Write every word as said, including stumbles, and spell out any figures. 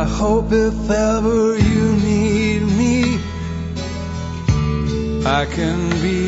hope if ever you need me, I can be